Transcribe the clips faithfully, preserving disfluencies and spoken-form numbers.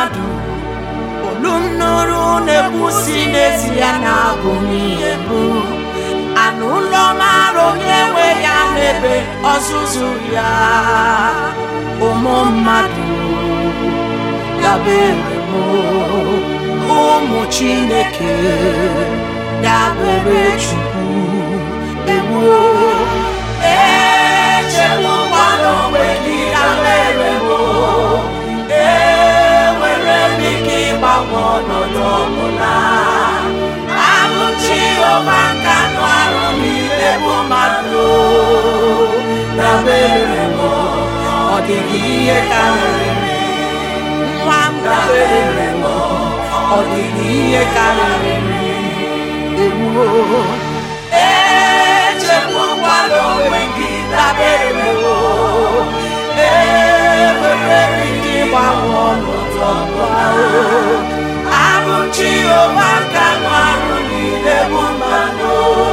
mmadụ olu m nụrụ na-ekwusi n'ezie na abụ m ihe bụ anụ ụlọ mara onye nwe ya n'ebe ọzụzụ ya. Ụmụ mmadụ dabere m, ụmụ Chineke dabere Chukwu. Ewo echegbukwala onwe gị, dabere m. Enwere m ike ịgbanwe ọnọdụ ọbụla. Abụ Jehova ka nụ arụ niile bụ mmadụ. Dabere m, ọ dịghị ihe karịrị. Nwa m dabere m, ọ dịghị ihe karịrị. Ewo echegbukwala onwe gị, dabere m. Enwere m ike ịgbanwe ọnọdụ ọbụla. Abụ Jehova ka nụ arụ niile bụ mmadụ.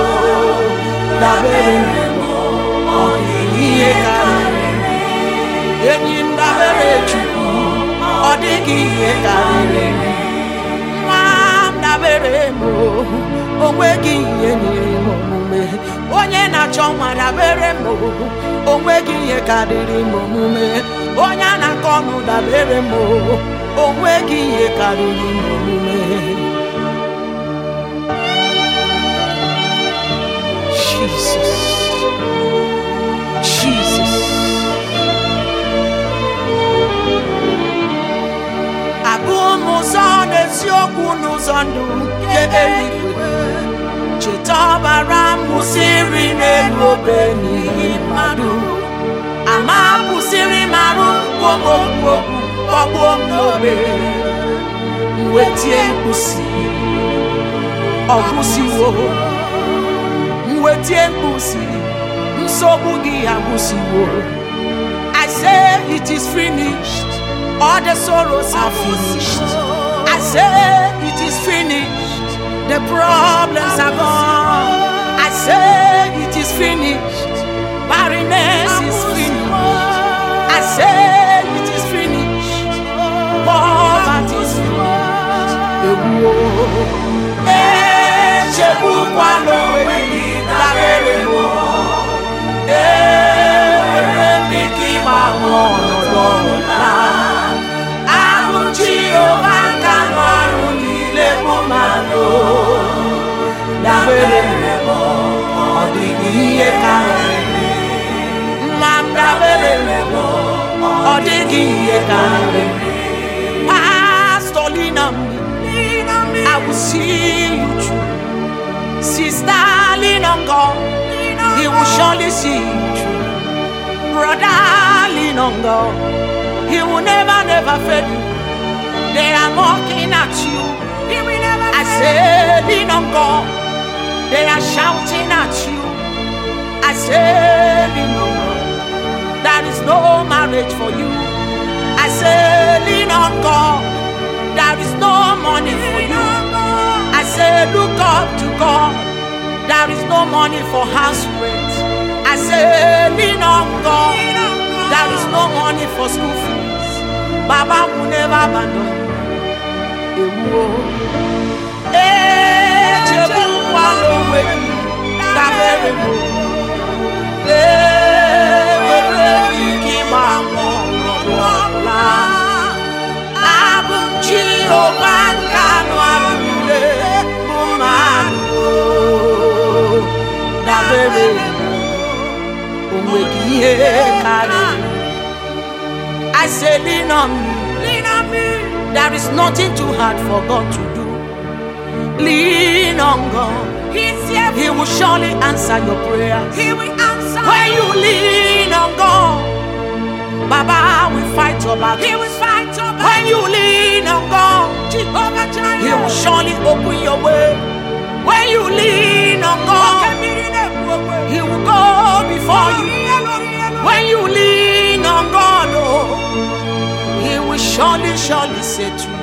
Dabere m, ọ dịghị ihe karịrị. Enyi m dabere Chukwu, ọ dịghị ihe karịrị. Nwa m dabere m, o nweghị ihe nyere m omume. Onye na-achọ nwa dabere m, o nweghị ihe karịrị m omume. Onye a na-akọ ọnụ dabere m, o nweghị ihe karịrị m omume. Jesus, Jesus. Abụ m ụzọ n'eziokwu n'ụzọ ndụ nke eluigwe. Cheta ọbara m kwụsịrị n'elu obe n'ihi mmadụ. Ama kwụsịrị m arụ mkpọmkpọ kpọgbuo m n'obe. Mwetie mkpusi ọ kwụsịwo. Mwetie mkpusi nsogbu gị agwụsịwo. I say it is finished. All the sorrows are finished. I say it is finished. The problems are gone. I say it is finished. Barrenness is finished. I say it is finished. Poverty is finished. Ewo echegbukwala onwe gị, dabere m. Enwere m ike ịgbanwe ọnọdụ ọbụla. Abụ Jehova ka nụ arụ niile bụ mmadụ. Dabere m, ọ dịghị ihe karịrị. Nwa m dabere m, ọ dịghị ihe karịrị. Pastor, lean on me, I will see you through. Sister, lean on God, He will surely see you through. Brother, lean on God, He will never, never fail you. They are mocking at you. I say, lean on God. They are shouting at you. I say, lean on God. There is no marriage for you. I say, lean on God. There is no money for you. I say, look up to God. There is no money for house rent. I say, lean on God. There is no money for school fees. Baba will never abandon you. Echegbukwala onwe gị, dabere m. Enwere m ike ịgbanwe ọnọdụ ọbụla. Abụ m Jehova ka nụ arụ niile bụ mmadụ. Dabere m, o nweghị ihe karịrị. I say, lean on me. Lean on me. There is nothing too hard for God to do. Lean on God. He's here. He will surely answer your prayers. He will answer. When you lean on God, Baba will fight your battle. He will fight your battle. When you lean on God, Jehovah Jireh, He will surely open your way. When you lean on God, He will go before you. When you lean on God, oh, He will surely, surely say to you,